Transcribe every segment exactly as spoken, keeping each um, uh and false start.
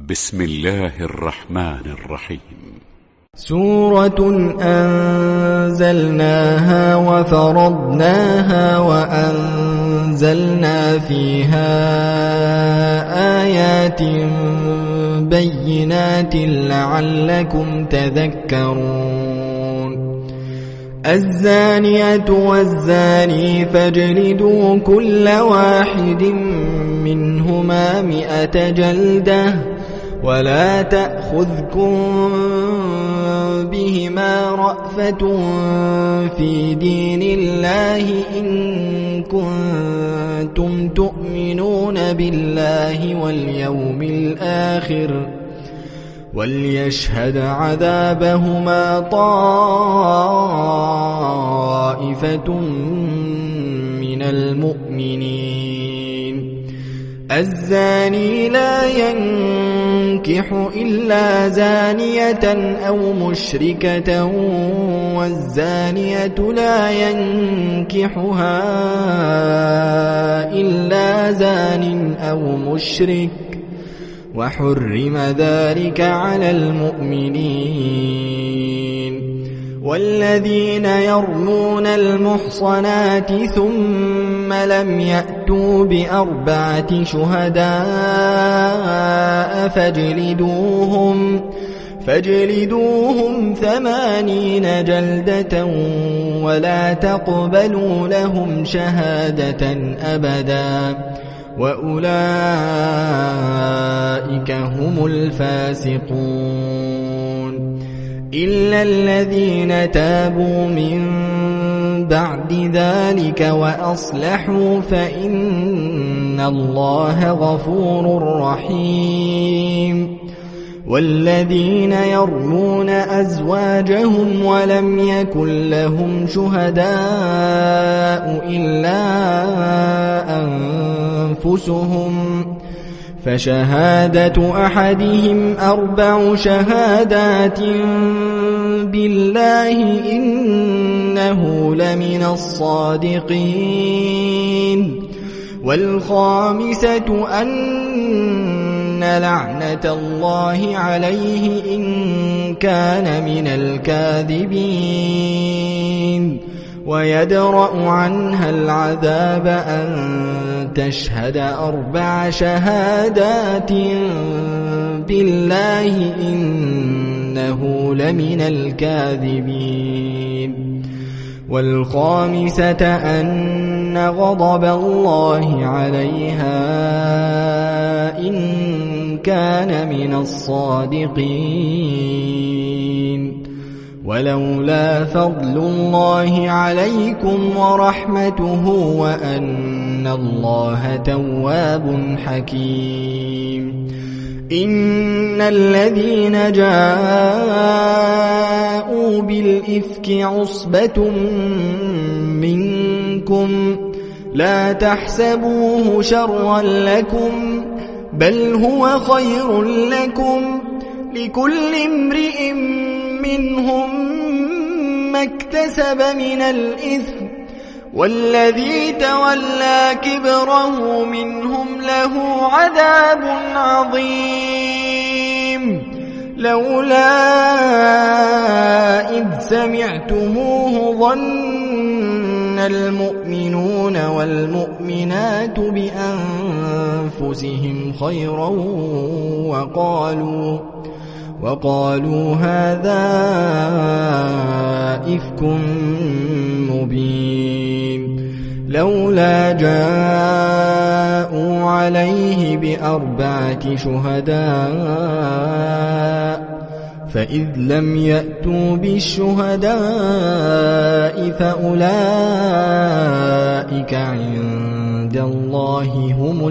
بسم الله الرحمن الرحيم. سورة أنزلناها وفرضناها وأنزلنا فيها آيات بينات لعلكم تذكرون. الزانية والزاني فاجلدوا كل واحد منهما مئة جلدة ولا تأخذكم بهما رأفة في دين الله إن كنتم تؤمنون بالله واليوم الآخر وليشهد عذابهما طائفة من المؤمنين. الزاني لا ينكح إلا زانية أو مشركة والزانية لا ينكحها إلا زان أو مشرك وحرم ذلك على المؤمنين. والذين يرمون المحصنات ثم لم يأتوا بأربعة شهداء فاجلدوهم فاجلدوهم ثمانين جلدة ولا تقبلوا لهم شهادة أبدا وأولئك هم الفاسقون. إلا الذين تابوا من بعد ذلك وأصلحوا فإن الله غفور رحيم. والذين يرمون أزواجهم ولم يكن لهم شهداء إلا أنفسهم فشهادة أحدهم أربع شهادات بالله إنه لمن الصادقين. والخامسة أن لعنة الله عليه إن كان من الكاذبين. ويدرأ عنها العذاب أن تشهد أربع شهادات بالله إنه لمن الكاذبين. والخامسة أن غضب الله عليها إن كان من الصادقين. ولولا فضل الله عليكم ورحمته وأن الله تواب حكيم. إن الذين جاءوا بالإفك عصبة منكم لا تحسبوه شرا لكم بل هو خير لكم لكل امرئ منهم ما اكتسب من الإثم والذي تولى كبره منهم له عذاب عظيم. لولا إذ سمعتموه ظن المؤمنون والمؤمنات بأنفسهم خيرا وقالوا وقالوا هذا إفك مبين. لولا جاءوا عليه بأربعة شهداء فإذ لم يأتوا بالشهداء فأولئك عند الله هم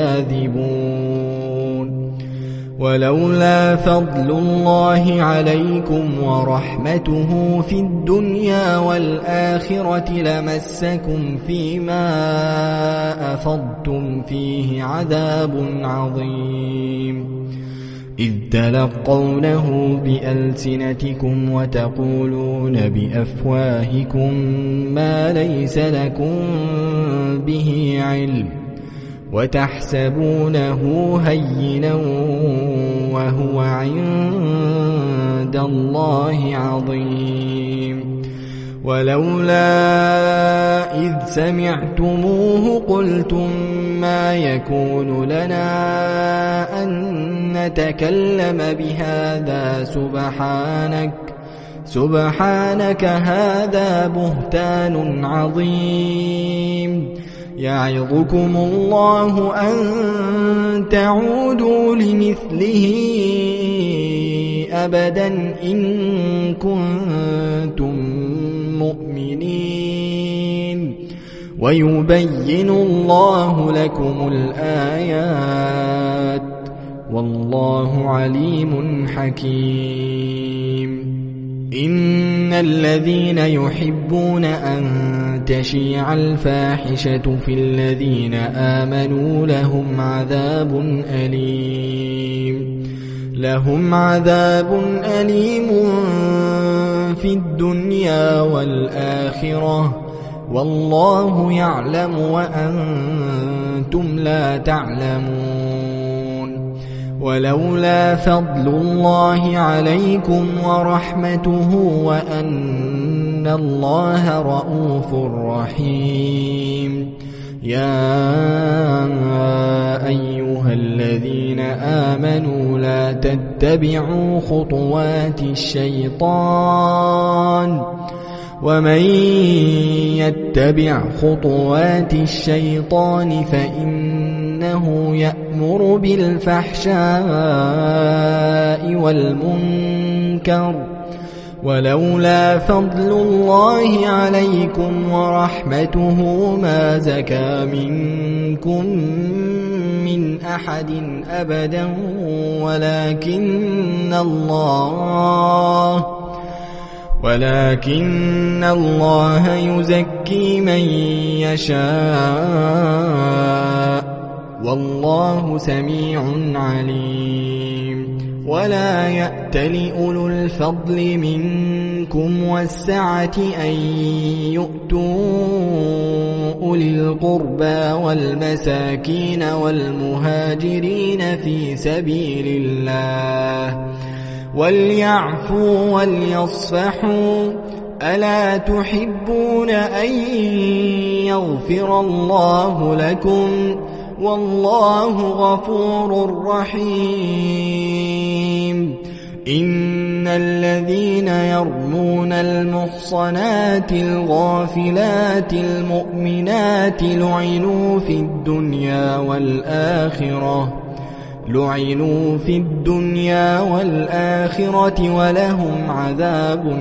الكاذبون. ولولا فضل الله عليكم ورحمته في الدنيا والآخرة لمسكم فيما أفضتم فيه عذاب عظيم. إذ تلقونه بألسنتكم وتقولون بأفواهكم ما ليس لكم به علم وتحسبونه هينا وهو عند الله عظيم ولولا إذ سمعتموه قلتم ما يكون لنا أن نتكلم بهذا سبحانك سبحانك هذا بهتان عظيم يعظكم الله أن تعودوا لمثله أبدا إن كنتم مؤمنين ويبين الله لكم الآيات والله عليم حكيم إن الذين يحبون أن تشيع الفاحشة في الذين آمنوا لهم عذاب أليم لهم عذاب أليم في الدنيا والآخرة والله يعلم وأنتم لا تعلمون ولولا فضل الله عليكم ورحمته وأن الله رؤوف رحيم يا أيها الذين آمنوا لا تتبعوا خطوات الشيطان ومن يتبع خطوات الشيطان فإنه يأمر بالفحشاء والمنكر ولولا فضل الله عليكم ورحمته ما زكى منكم من أحد أبدا ولكن الله ولكن الله يزكي من يشاء والله سميع عليم ولا يأتل أولو الفضل منكم والسعة أن يؤتوا أولي القربى والمساكين والمهاجرين في سبيل الله وليعفوا وليصفحوا ألا تحبون أن يغفر الله لكم والله غفور رحيم إن الذين يرمون المحصنات الغافلات المؤمنات لعنوا في الدنيا والآخرة لعنوا في الدنيا والآخرة ولهم عذاب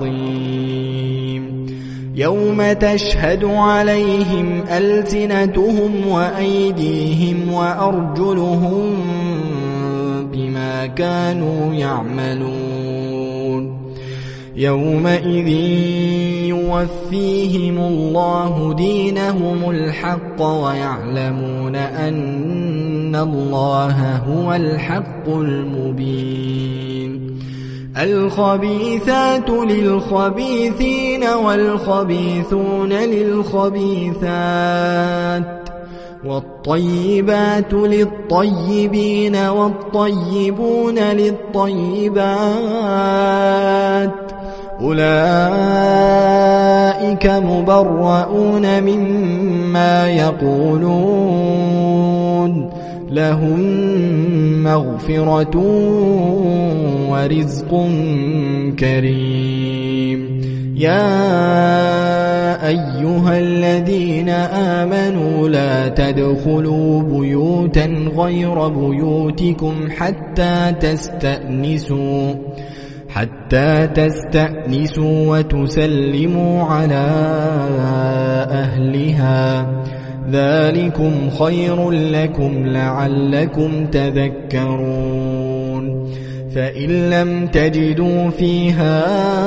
عظيم يوم تشهد عليهم ألسنتهم وأيديهم وأرجلهم بما كانوا يعملون يومئذ يوفيهم الله دينهم الحق ويعلمون أن الله هو الحق المبين الخبيثات للخبيثين والخبيثون للخبيثات والطيبات للطيبين والطيبون للطيبات أولئك مبرؤون مما يقولون لهم مغفرة ورزق كريم يا أيها الذين آمنوا لا تدخلوا بيوتا غير بيوتكم حتى تستأنسوا حتى تستأنسوا وتسلموا على أهلها ذلكم خير لكم لعلكم تذكرون فإن لم تجدوا فيها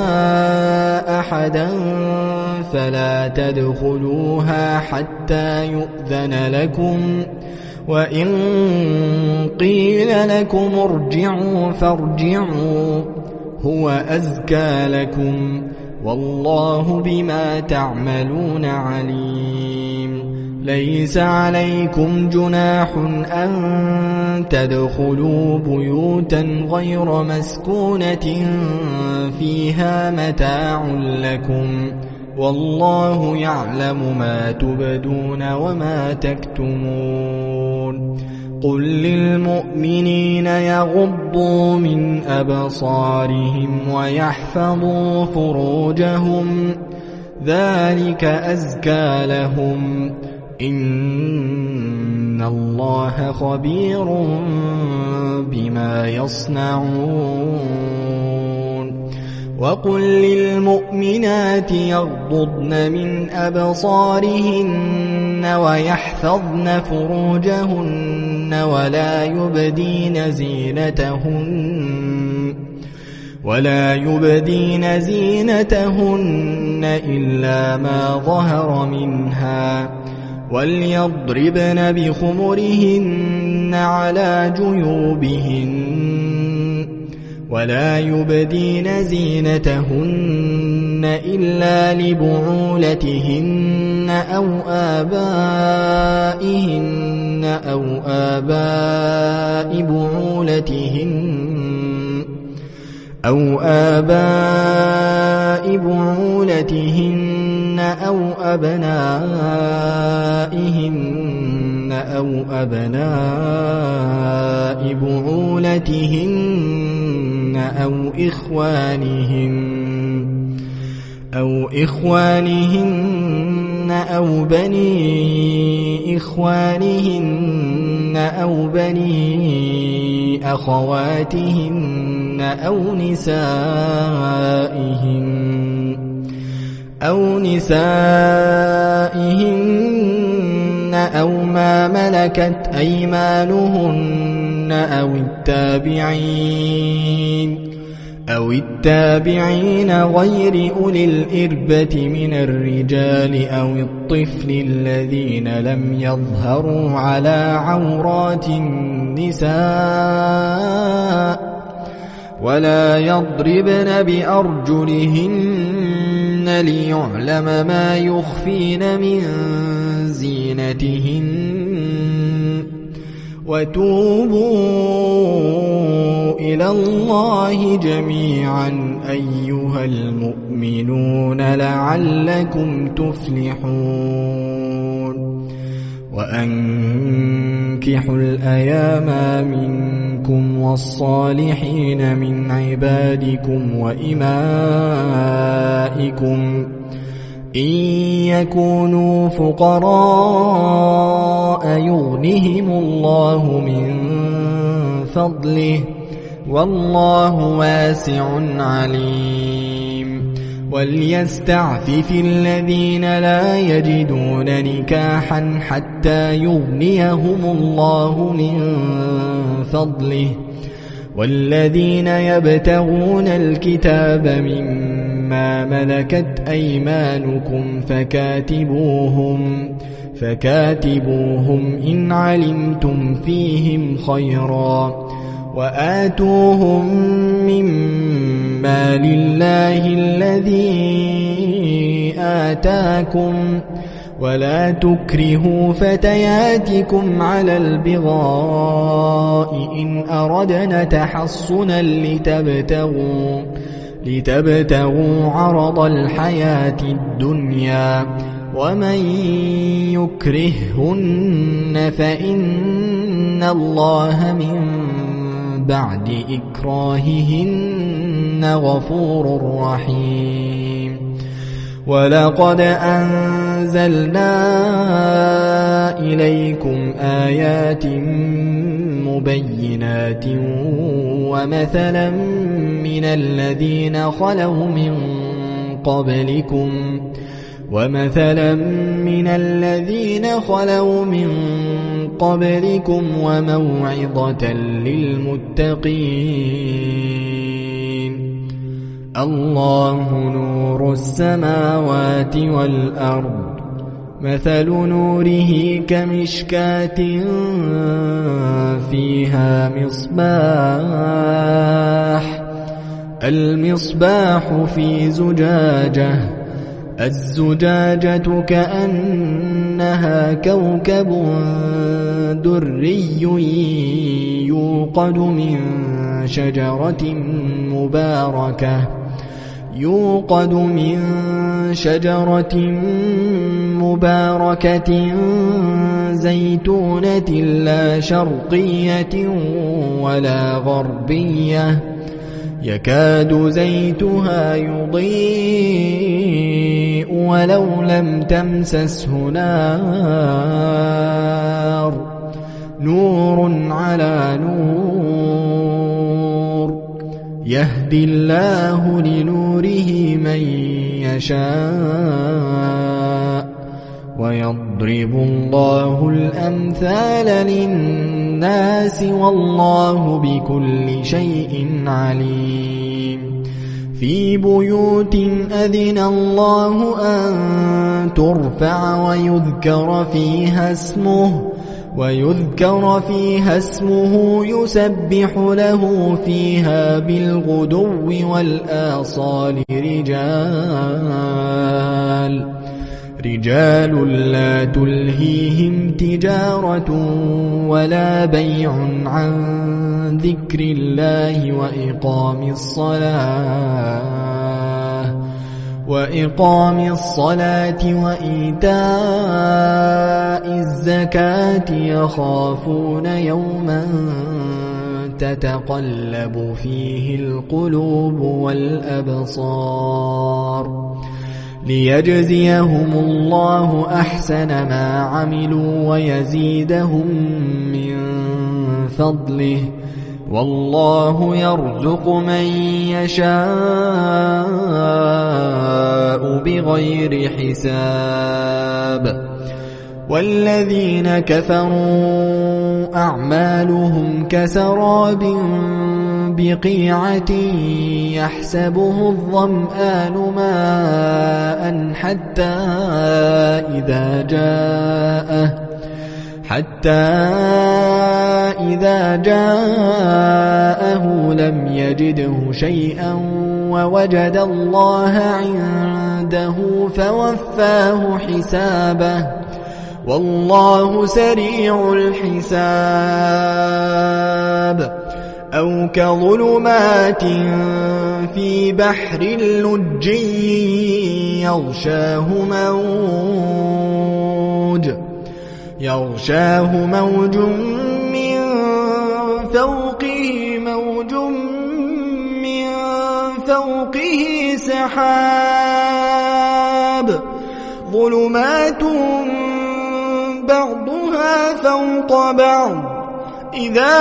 أحدا فلا تدخلوها حتى يؤذن لكم وإن قيل لكم ارجعوا فارجعوا هو أزكى لكم والله بما تعملون عليم ليس عليكم جناح أن تدخلوا بيوتا غير مسكونة فيها متاع لكم والله يعلم ما تبدون وما تكتمون قل للمؤمنين يغضوا من أبصارهم ويحفظوا فروجهم ذلك أزكى لهم إن الله خبير بما يصنعون وقل للمؤمنات يغضضن من أبصارهن ويحفظن فروجهن ولا يبدين زينتهن ولا يبدين زينتهن إلا ما ظهر منها وليضربن بخمرهن على جيوبهن ولا يبدين زينتهن إلا لبعولتهن أو آبائهن أو آباء بعولتهن أو آباء بعولتهن أو أبنائهن أو أبناء بعولتهن أو إخوانهن أو إخوانهن أو بني إخوانهن أو بني أخواتهن أو نسائهن أو نسائهن أو ما ملكت أيمانهن أو التابعين أو التابعين غير أولي الإربة من الرجال أو الطفل الذين لم يظهروا على عورات النساء ولا يضربن بأرجلهن ليعلم ما يخفين من زينتهن وتوبوا إلى الله جميعا أيها المؤمنون لعلكم تفلحون وأنكحوا الأيام منكم والصالحين من عبادكم وإمائكم إن يكونوا فقراء يغنهم الله من فضله والله واسع عليم وليستعفف الذين لا يجدون نكاحا حتى يغنيهم الله من فضله والذين يبتغون الكتاب مما ملكت أيمانكم فكاتبوهم فكاتبوهم إن علمتم فيهم خيرا وآتوهم مما لله الذي آتاكم ولا تكرهوا فتياتكم على البغاء إن أردنا تحصنا لتبتغوا لتبتغوا عرض الحياة الدنيا ومن يكرههن فإن الله من بعد إكراههن غفور رحيم ولقد أنزلنا إليكم آيات مبينات ومثلا من الذين خلوا من قبلكم ومثلا من الذين خلوا من قبلكم وموعظة للمتقين الله نور السماوات والأرض مثل نوره كمشكاة فيها مصباح المصباح في زجاجة الزجاجة كأنها كوكب دري يوقد من شجرة مباركة يوقد من شجرة مباركة زيتونة لا شرقية ولا غربية يكاد زيتها يضيء ولو لم تمسسه نار نور على نور يهدي الله لنوره من يشاء ويضرب الله الأمثال للناس والله بكل شيء عليم في بيوت أذن الله أن ترفع ويذكر فيها اسمه ويذكر فيها اسمه يسبح له فيها بالغدو والآصال رجال رجال لا تلهيهم تجارة ولا بيع عن ذكر الله وإقام الصلاة وإقام الصلاة وإيتاء الزكاة يخافون يوما تتقلب فيه القلوب والأبصار ليجزيهم الله أحسن ما عملوا ويزيدهم من فضله والله يرزق من يشاء بغير حساب والذين كفروا أعمالهم كسراب بقيعة يحسبه الظمآن ماء حتى إذا جاءه حتى إذا جاءه لم يجده شيئا ووجد الله عنده فوفاه حسابه والله سريع الحساب أو كظلمات في بحر لجي يغشاه موج يغشاه موج من فوقه موج من فوقه سحاب ظلمات بعضها فوق بعض إذا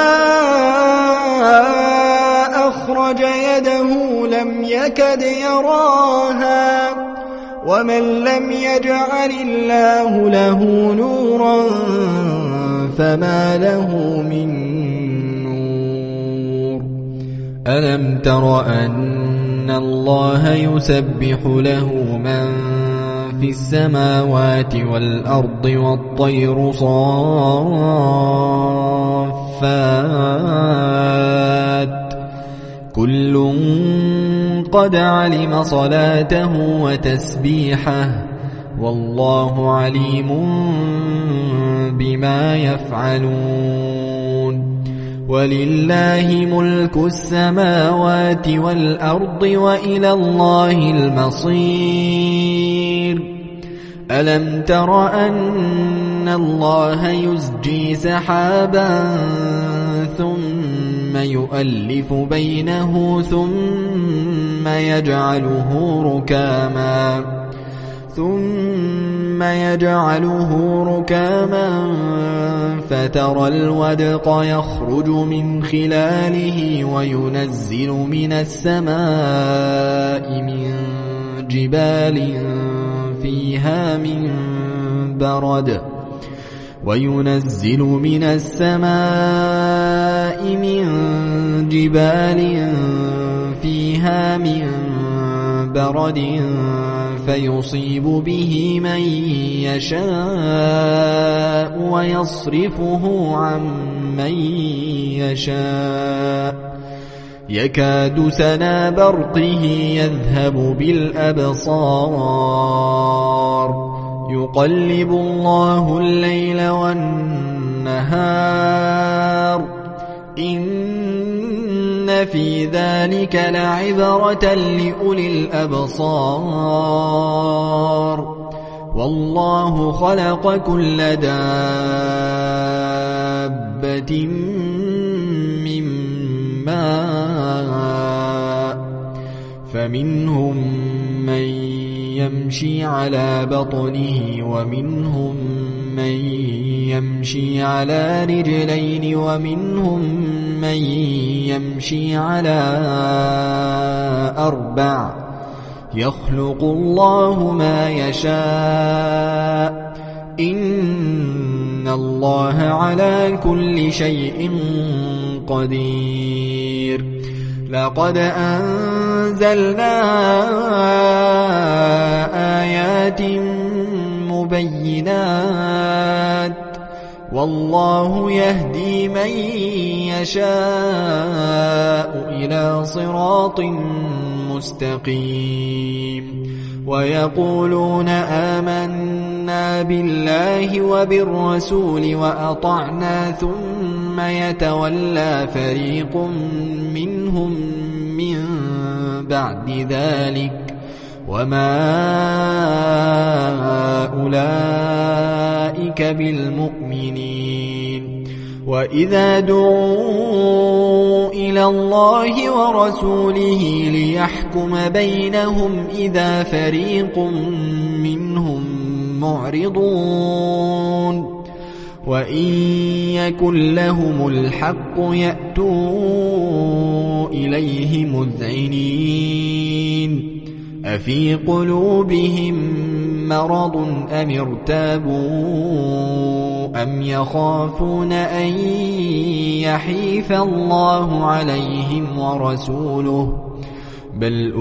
أخرج يده لم يكد يراها ومن لم يجعل الله له نورا فما له من نور ألم تر أن الله يسبح له من في السماوات والأرض والطير صافات كل قد علم صلاته وتسبيحه والله عليم بما يفعلون ولله ملك السماوات والأرض وإلى الله المصير ألم تر أن الله يزجي سحابا ثم يؤلف بينه ثم يجعله ركاما ثم يجعله ركاما فترى الودق يخرج من خلاله وينزل من السماء من جبال فيها من برد وينزل من السماء من جبال فيها من برد فيصيب به من يشاء ويصرفه عن من يشاء يكاد سنا برقه يذهب بالأبصار يقلب الله الليل والنهار إن في ذلك لعبرة لأولي الأبصار والله خلق كل دابة من ماء فمنهم من يمشي على بطنه ومنهم من يمشي على رجلين ومنهم من يمشي على أربع يخلق الله ما يشاء إن الله على كل شيء قدير لقد أنزلنا آيات مبينات والله يهدي من يشاء إلى صراط مستقيم ويقولون آمنا بالله وبالرسول وأطعنا ثم يتولى فريق منهم من بعد ذلك وما أولئك بالمؤمنين وإذا دعوا إلى الله ورسوله ليحكم بينهم إذا فريق منهم معرضون وإن يكن لهم الحق يأتوا إليه مذعنين أفي قلوبهم مرض أم ارتابوا أم يخافون أن يحيف الله عليهم ورسوله بل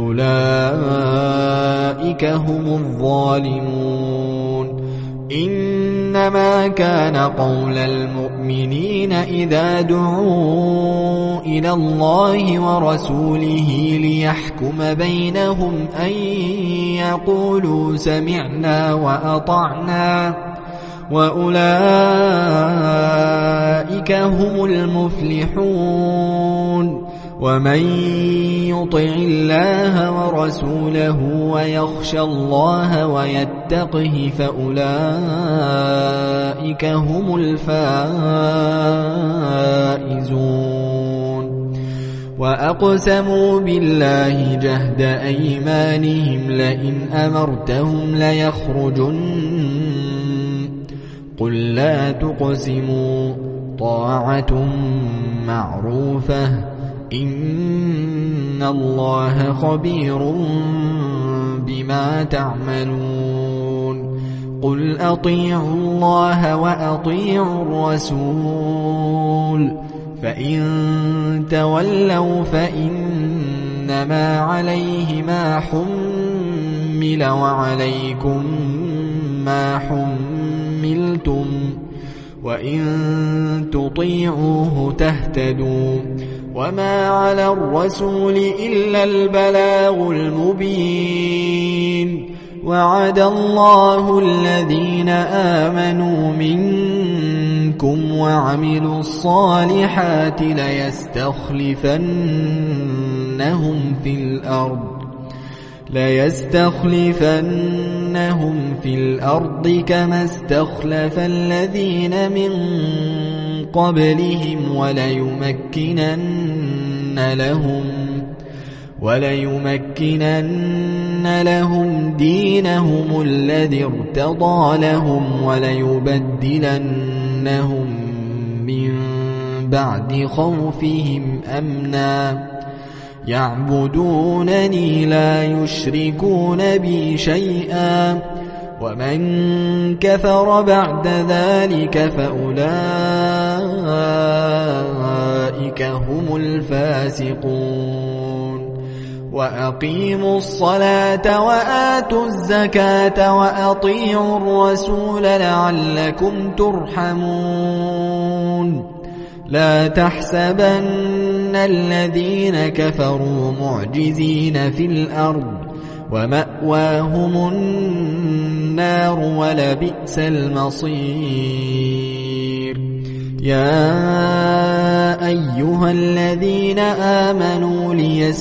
أولئك هم الظالمون إنما كان قول المؤمنين إذا دعوا إلى الله ورسوله ليحكم بينهم أن يقولوا سمعنا وأطعنا وأولئك هم المفلحون ومن يطع الله ورسوله ويخشى الله ويتقه فأولئك هم الفائزون وأقسموا بالله جهد أيمانهم لئن أمرتهم ليخرجن قل لا تقسموا طاعة معروفة إن الله خبير بما تعملون قل أطيعوا الله وأطيعوا الرسول فإن تولوا فإنما عليه ما حمل وعليكم ما حملتم وإن تطيعوه تهتدوا وما على الرسول إلا البلاغ المبين وعد الله الذين آمنوا منكم وعملوا الصالحات ليستخلفنهم في الأرض ليستخلفنهم في الأرض كما استخلف الذين من قبلهم وليمكنن لهم وليمكنن لهم دينهم الذي ارتضى لهم وليبدلنهم من بعد خوفهم أمنا يعبدونني لا يشركون بي شيئا ومن كفر بعد ذلك فأولئك هم الفاسقون وأقيموا الصلاة وآتوا الزكاة وأطيعوا الرسول لعلكم ترحمون لا تحسبن الذين كفروا معجزين في الأرض ومأواهم النار ولبئس المصير يا أيها الذين آمنوا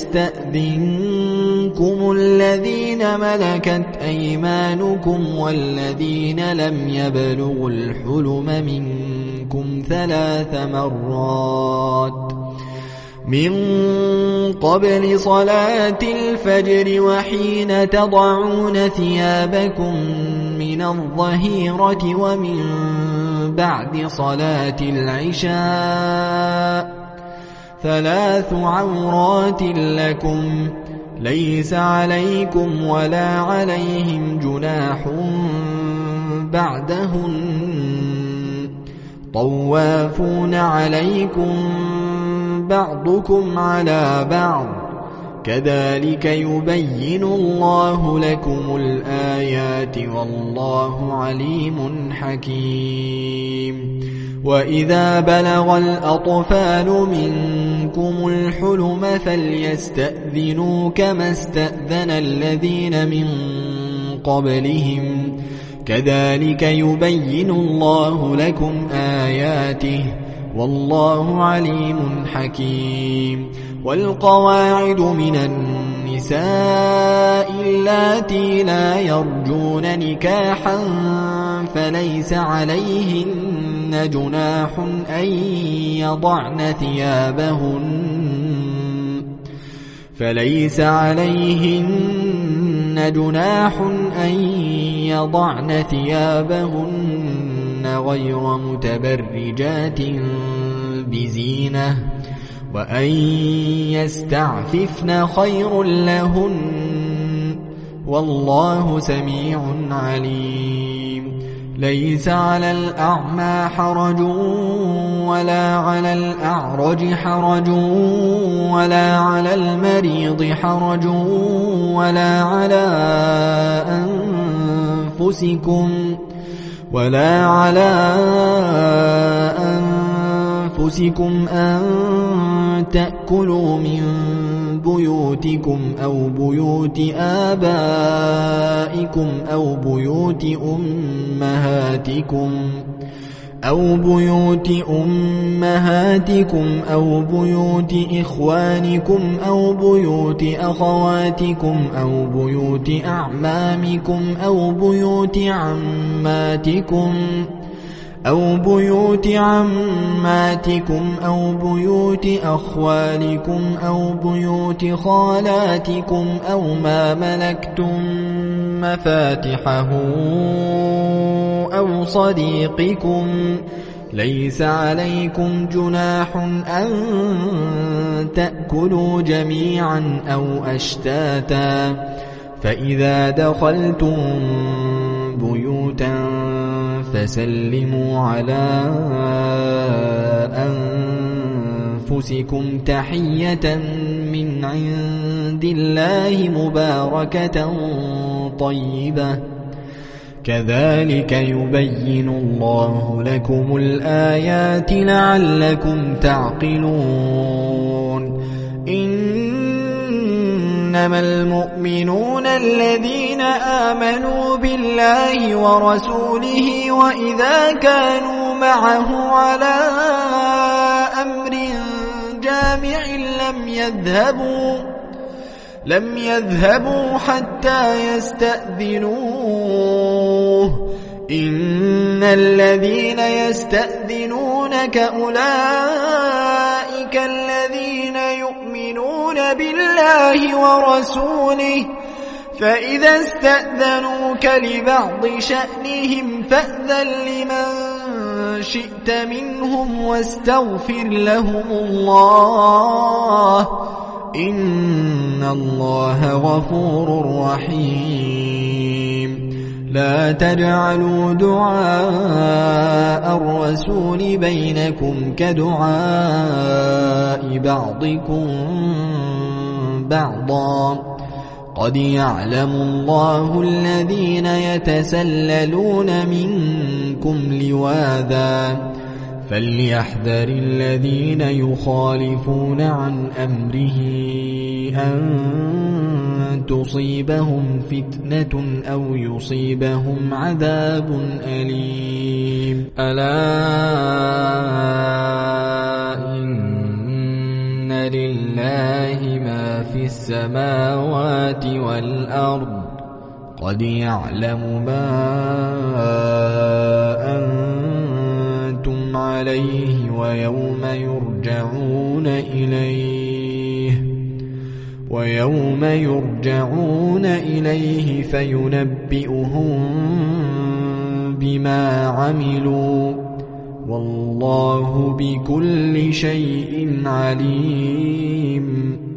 ليستأذنكم الذين ملكت أيمانكم والذين لم يبلغوا الحلم منكم ثلاث مرات من قبل صلاة الفجر وحين تضعون ثيابكم من الظهيرة ومن بعد صلاة العشاء ثلاث عورات لكم ليس عليكم ولا عليهم جناح بعدهن طوافون عليكم بعضكم على بعض كذلك يبين الله لكم الآيات والله عليم حكيم وإذا بلغ الأطفال منكم الحلم فليستأذنوا كما استأذن الذين من قبلهم كذلك يبين الله لكم آياته والله عليم حكيم والقواعد من النساء اللاتي لا يرجون نكاحا فليس عليهن جناح أن يضعن ثيابهن فليس عليهن جناح أن يضعن ثيابهن غير متبرجات بزينة وأن يستعففن خير لهن والله سميع عليم ليس على الأعمى حرج ولا على الأعرج حرج ولا على المريض حرج ولا على أنفسكم ولا على أنفسكم أن تأكلوا من بيوتكم أو بيوت آبائكم أو بيوت أمهاتكم أو بيوت أمهاتكم أو بيوت إخوانكم أو بيوت أخواتكم أو بيوت أعمامكم أو بيوت عماتكم أو بيوت عماتكم أو بيوت أخوالكم أو بيوت خالاتكم أو ما ملكتم مفاتحه أو صديقكم ليس عليكم جناح أن تأكلوا جميعا أو أشتاتا فإذا دخلتم بيوتا فسلموا على أنفسكم تحية من عند الله مباركة طيبة كذلك يبين الله لكم الآيات لعلكم تعقلون إنما المؤمنون الذين آمنوا بالله ورسوله وإذا كانوا معه على أمر جامع لم يذهبوا لم يذهبوا حتى يستأذنوه إن الذين يستأذنونك أولئك الذين يؤمنون بالله ورسوله فإذا استأذنوك لبعض شأنهم فأذن لمن شئت منهم واستغفر لهم الله إن الله غفور رحيم لا تجعلوا دعاء الرسول بينكم كدعاء بعضكم بعضا قد يعلم الله الذين يتسللون منكم لواذا فليحذر الذين يخالفون عن أمره أن تصيبهم فتنة أو يصيبهم عذاب أليم. ألا إن لله ما في السماوات والأرض قد يعلم ما أنتم عليه ويوم يرجعون إليه ويوم يرجعون إليه فينبئهم بما عملوا والله بكل شيء عليم.